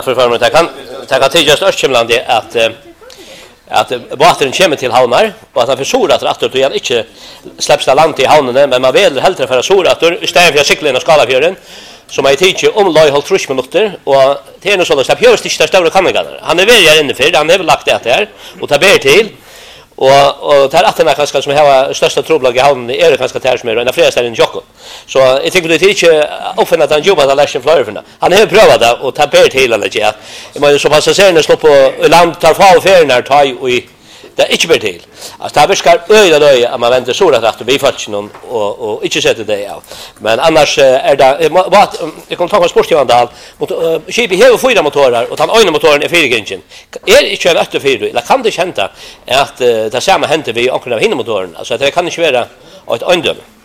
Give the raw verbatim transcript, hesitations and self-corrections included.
För för mig kan ta till just Östkimland att att båten kommer till Halmar och att han försora att rätt och jag inte släpps till land i hamnen men man vill hellre för att sora att istället för cykeln och Skalafjorden som jag tycker om loj håll trus minuter och det är nog så att släpp just inte stora kanningar. Han är väl inne för han har lagt det här och tar ber till och och tar att den kanske som har största trubbel i hamnen är det kanske där som är en flera ställen Jocko. Så jag tycker det är inte ofta att han jobbar att läsa flöjorna. Han har prövat det och tar ber till eller ja. Men så pass ser när slå på land tar fall färnar tar och det är inte ber till. Alltså det viskar öjda löj att man vänder så rätt och vi får inte någon och och inte sätter det av. Men annars är det vad jag kan ta på sportjövandal mot skip i hela fyra motorer och ta ena motorn är fyra engine. Är inte en åtta fyra eller kan det känta att det samma händer vi och av hinmotorn. Alltså det kan inte vara ett ändel.